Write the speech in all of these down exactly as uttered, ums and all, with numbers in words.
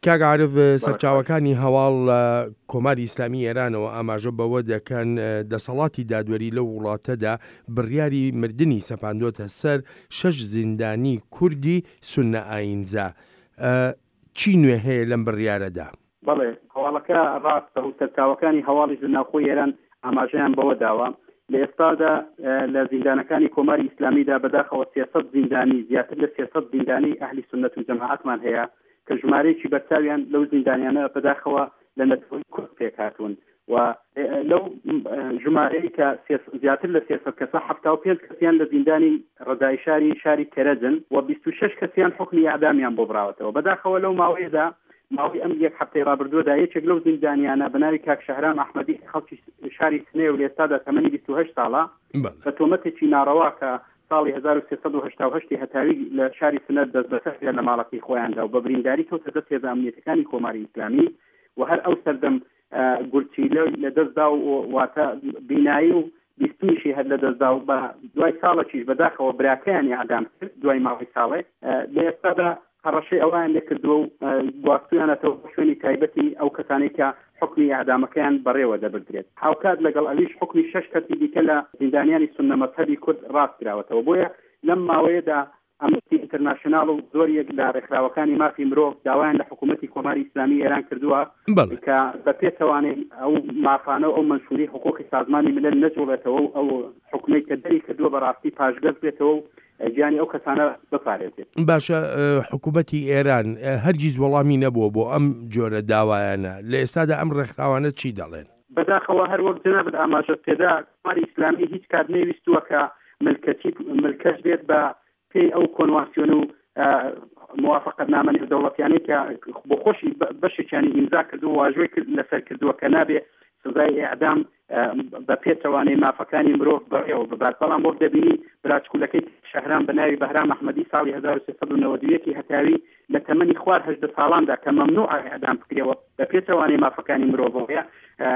کاگعاعرف سەرچاوەکانی هەواڵ کۆماری ئیسلامی ئێرانەوە ئاماژە بەوە دەکەن دەسەڵاتی دادوەری لە وڵاتەدا بڕیاری مردنی سەپاندۆتە سەر شەش زیندانی کوردی سوننە ئاینزا. چی نوێ هەیە لەم بڕیارەدا؟ بەڵێ هەواڵەکە ڕاستە و سەرچاوەکانی هەواڵی لەناوخۆی ئێران ئاماژەیان بەوە داوە لە ئێستادا لە زیندانەکانی کۆماری ئیسلامیدا بەداخەوە سێسەد زیندانی زیاتر لە سێسەد زیندانی ئەهلی سوننەت و جەماعەتمان هەیە کە ژمارەیەکی بەرچاویان لەو زیندانیانە بەداخەوە لە نەتەوەی کورد پێک هاتوون و لەو ژمارەی کە زیاتر لە سێسەد کەسە هەفتا و پێنج کەسیان لە زیندانی ڕەدای شاری شاری کەرەجن و بیست و شەش کەسیان حکمی ئەعدامیان بۆ براوەتەوە. بەداخەوە لەو ماوەیەدا ماوەی ئەم یەک هەفتەی ڕابردووەدا یەکێک لەو زیندانیانە بەناوی کاک شەهرام ئەحمەدی خەڵکی شاری سنێ و لە ئێستادا تەمەنی بیست و هەشت ساڵە بە تۆمەتێکی ناڕەوا کە ساڵی هەزار و سێسەد و هەشتا و هەشتی هەتاوی لە شاری سنەت دەست بەسەر لە ماڵەکەی خۆیاندا و بە برینداری کەوتە دەست هێزە ئەمنیەتەکانی کۆماری ئیسلامی و هەر ئەو سەردەم گورچی لە دەستدا و واتە بینایی و بیستمیشی هەر لە دەستدا و بە دوای ساڵێکیش بەداخەوە براکەیانی ئەعدام کرد دوای ماوەی ساڵێ لە ئێستادا هەڕەشەی ئەویان لێکردووە و گواستویانەتەوە شوێنی تایبەتی ئەو کەسانەی کە حکمی ئەعدامەکەیان بەڕێوە دەبردرێت. هاوکات لەگەڵ ئەویش حکمی شەش کەسی دیکە لە زیندانیانی سوننە مەذهەبی کورد ڕاست کراوەتەوە. بۆیە لەم ماوەیەدا ئەمنستی ئینتەرناشنال و زۆریەک لە ڕێکخراوەکانی مافی مرۆڤ داوایان لە حکوومەتی کۆماری ئیسلامی ئێران کردووە کە بەپێچەوانەی ئەو مافانە و ئەو منشوری حقوقی سازمانی ملل نەجوڵێتەوە و ئەو حکومەی کە دەری کردووە بەڕاستی پاشگەز بێتەوە و گیانی ئەو کەسانە بپارێزێت. باشە، حکوومەتی ئێران هەرگیز وەڵامی نەبووە بۆ ئەم جۆرە داوایانە، لە ئێستادا ئەم ڕێکخراوانە چی دەڵێن؟ بەداخەوە هەر وەک جەنابەت ئاماژە پێدا کۆماری ئیسلامی هیچ کات نەویستووە کە ملکەتی ملکەش بێت بە پێی ئەو کۆنوانسیۆن و موافقەتنامە نێودەوڵەتیانەی کە بۆ خۆشی بەشێکیانی ئیمزا کردو و واژۆی لەسەر کردووە کە نابێ سزای ئیعدام بە پێچەوانەی مافەکانی مرۆڤ بڕێوە ببات. بەڵام بۆ دەبینی براچکولەکەی شەهرام بەناوی بەهرام ئەحمەدی ساڵی هەزار و سێسەد و نەوەت و یەک هەتاوی لە تەمەنی خوار هەژدە ساڵاندا کە مەمنوع ئیعدام بکرێەوە بە پێچەوانەی مافەکانی مرۆڤەوە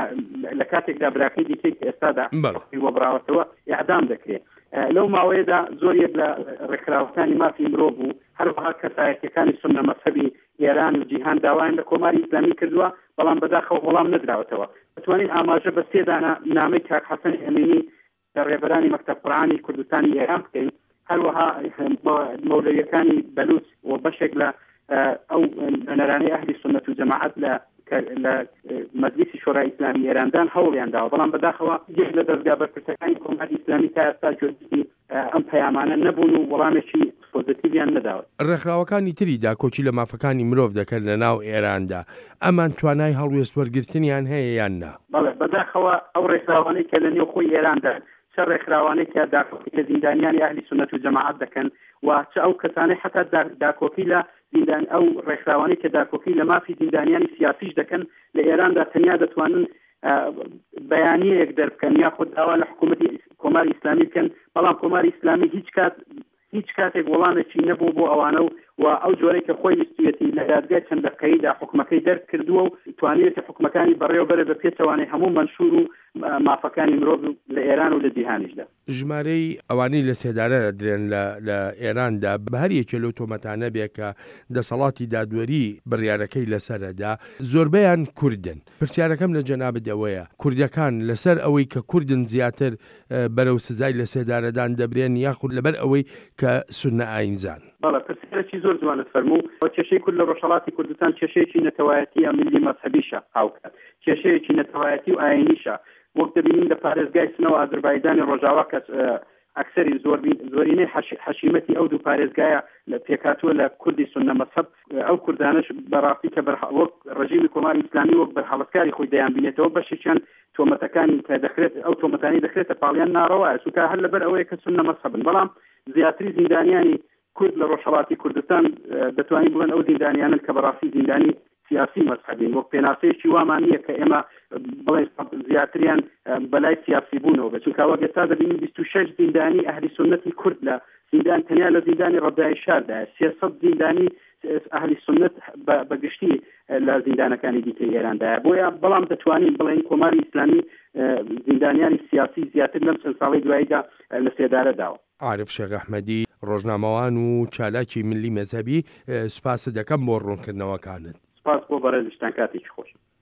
لە کاتێکدا براکەی دیکەی ئێستادا وە براوەتەوە ئیعدام دەکرێت. لەو ماوەیەدا زۆریەک لە ڕێکخراوەکانی مافی مرۆڤ بوو هەروەها کەسایەتیەکانی سوننە مەذهەبی ئێران و جیهان داوایان لە کۆماری ئیسلامی کردووە بەڵام بەداخەوە وەڵام نەدراوەتەوە. دەتوانین ئاماژە بە سێدانە نامەی کاک حەسەنی ئەمینی لە ڕێبەرانی مەکتەب قورئانی کوردستانی ئێران بکەین، هەروەها مەولەویەکانی بەلوچ و بەشێک لە ئەو نەرانەی ئەهلی سوننەت و جەماعەت لە لە مەجلیسی شۆرای ئیسلامی ئێراندان هەوڵیان داوە بەڵام بەداخەوە یەک لە دەستگا بەرپرسەکانی کۆماری ئیسلامی تا ئێستا جۆرجی ئەم پەیامانە نەبوون و وەڵامێکی پۆزیتیڤیان نەداوە. ڕێکخراوەکانی تریدا کۆچی لە مافەکانی مرۆڤ دەکەن لە ناو ئێراندا، ئەمان توانای هەڵوێست وەرگرتنیان هەیە یان نا؟ بەڵێ بەداخەوە ئەو ڕێکخراوانەی کە لە نێو خۆی ئێراندا چه ڕێکخراوانەی کە داکۆکی لە زیندانیانی ئەهلی سوننەت و جەماعەت دەکەن و چه ئەو کەسانەی حتا داکۆکی لە زیندان ئەو ڕێکخراوانەی کە داکۆکی لە مافی زیندانیانی سیاسیش دەکەن لە ئێراندا تەنیا دەتوانن بەیانیەک دەربکەن یاخود داوا لە حکوومەتی کۆماری ئیسلامی بکەن بەڵام کۆماری ئیسلامی هیچ کات هیچ کاتێک وەڵامێکی نەبوو بۆ ئەوانە و ئەو جۆرەی کە خۆی ویستویەتی لە دادگای چەندەقەییدا حکومەکەی دەرک کردووە و توانێتی حکومەکانی بەڕێوەبەرە بە پێچەوانەی هەموو منشور و مافەکانی مرۆڤ لە ئێران و لە جیهانیشدا. ژمارەی ئەوانەی لە سێدارە درێن لە ئێراندا بە هەر یەکێ لەو تۆمەتانە بێ کە دەسەڵاتی دادوەری بڕیارەکەی لەسەرەدا زۆربەیان کوردن. پرسیارەکەم لە جەنابەت ئەوەیە کوردەکان لەسەر ئەوەی کە کوردن زیاتر بەرەو سزای لە سێدارەدان دەبرێن یاخود لەبەر ئەوەی کە سوننە ئاینزان؟ بەڵێ پرسیارێکی زۆر جوانت فەرموو. کێشەی کورد لە ڕۆژهەڵاتی کوردستان کێشەیەکی نەتەوایەتی ملی مەذهەبیشە هاوکات، کێشەیەکی نەتەوایەتی و ئاینیشە. وەک دەبینین لە پارێزگای سنەوە ئازەربایجانی ڕۆژاوا کە ئەکسەری زۆرینەی حەشیمەتی ئەو دوو پارێزگایە لە پێکاتووە لە کوردی سوننە مەذهەب ئەو کوردانش بەڕاستی کە وەک ڕژیمی کۆماری ئیسلامی وەک بەرهەڵەتکاری خۆی دەیان بینێتەوە بەشێکیان تۆمەتەکانی کە دەخرێت ئەو تۆمەتانی دەخرێتە پاڵیان ناڕەوایە چونکە هەر لەبەر ئەوەیە کە سوننە مەذهەبن. بەڵام زیاتری زیندانیانی کورد لە ڕۆژهەڵاتی کوردستان دەتوانین بڵێن ئەو زیندانیانن کە بەڕاستی زیندانی سیاسی مەذهەبین وەک پێناسەیەکی وامان نییە کە ئێمە بڵێن زیاتریان بەلای سیاسی بوونەوە چونکە وەک ئێستا دەبینین بیست و شەش زیندانی ئەهلی سوننەتی کورد لە زیندان تەنیا لە زیندانی ڕەدای شاردا سێسەد زیندانی ئەهلی سوننەت بەگشتی لە زیندانەکانی دیکەی ئێراندا. بۆیە بەڵام دەتوانین بڵێن کۆماری ئیسلامی زیندانیانی سیاسی زیاتر لەم چەند ساڵی دواییدا لە سێدارە داوە. عارف شێخ ئەحمەدی ڕۆژنامەوان و چالاکی ملی مەذهەبی، سوپاس دەکەم بۆ ڕوونکردنەوەکانت. سپاس بۆ بەڕێزشتان کاتێکی خۆش.